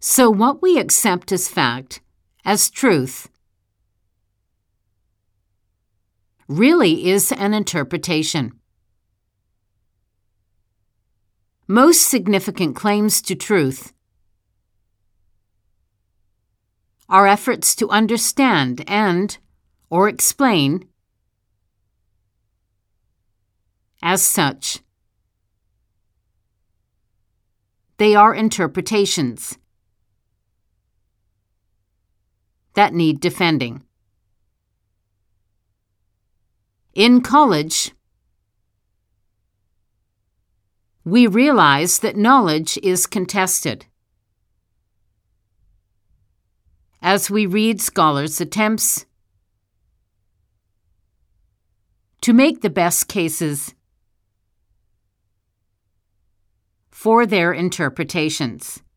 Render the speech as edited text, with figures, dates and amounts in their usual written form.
So what we accept as fact, as truth, really is an interpretation. Most significant claims to truth are efforts to understand or explain as such. They are interpretations that need defending. In college, we realize that knowledge is contested. As we read scholars' attempts to make the best cases for their interpretations.